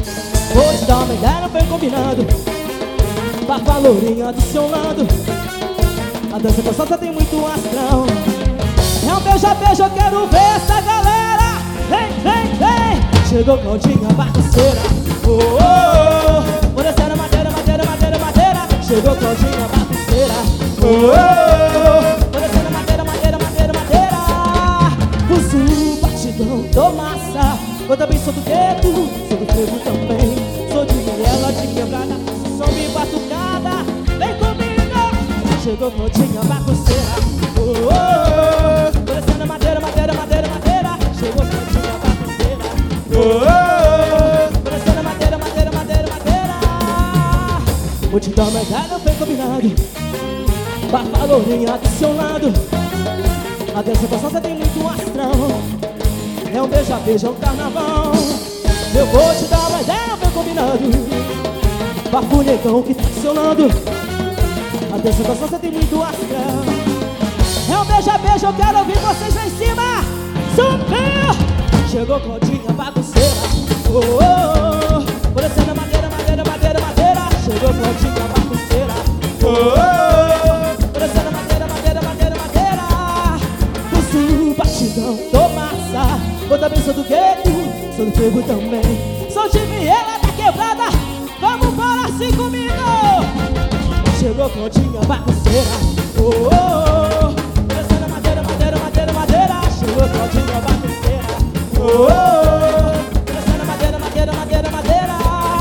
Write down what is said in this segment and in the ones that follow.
Vou te dar uma ideia, não vem combinando. Barba lourinha adicionando. A dança gostosa tem muito astrão. É um beija-beija, eu quero ver essa galera. Vem, vem, vem. Chegou Claudinha Bagunceira. Oh, oh, oh. Vou descer a madeira, madeira, madeira, madeira. Chegou Claudinha Bagunceira. Oh, oh, oh. Vou descer a madeira, madeira, madeira, madeira. Uso batidão, dou massa. Eu também sou do gueto, sou do frevo também. Sou de viela, de quebrada, som e batucada. Vem comigo. Chegou Claudinha Bagunceira. Oh, oh, oh. Vou descendo a madeira, madeira, madeira, madeira. Chegou Claudinha Bagunceira. Oh, oh, oh. Vou descendo a madeira, madeira, madeira, madeira. Vou te dar uma ideia, não foi combinado. Barba lourinha adicionado. A dança gostosa tem muito astrão. É um beija-beija, é um carnaval. Eu vou te dar uma ideia, não foi combinado. Bafo negão que tá adicionando. A dança gostosa tem muito astrão. É um beija-beija, eu quero ouvir vocês lá em cima. Subiu! Chegou Claudinha Bagunceira. Oh, oh, oh. Vou descendo a madeira, madeira, madeira, madeira. Chegou Claudinha Bagunceira. Oh, oh, oh. Vou descendo a madeira, madeira, madeira, madeira. Uso batidão, tô massa. Eu também sou do gueto, sou do frevo também. Sou de viela da quebrada. Vamos embora assim comigo. Chegou Claudinha Bagunceira. Oh, oh, oh. Descendo a madeira, madeira, madeira, madeira. Chegou Claudinha Bagunceira. Oh, oh, oh. Descendo a madeira, madeira, madeira, madeira.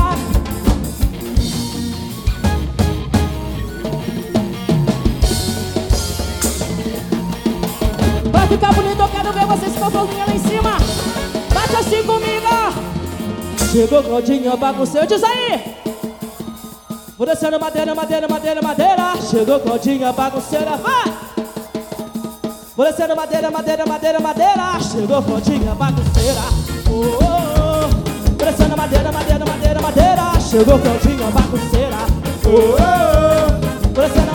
Vai ficar bonito, eu quero ver vocês com a bolinha lá em cima. Bate assim comigo. Chegou Claudinha Bagunceira, diz aí. Vou descendo madeira, madeira, madeira, madeira. Chegou Claudinha Bagunceira, vai! Vou descendo madeira, madeira, madeira, madeira. Chegou Claudinha Bagunceira. Oh, oh, oh. Vou descendo madeira, madeira, madeira, madeira. Chegou Claudinha Bagunceira. Oh, oh, oh. Vou descendo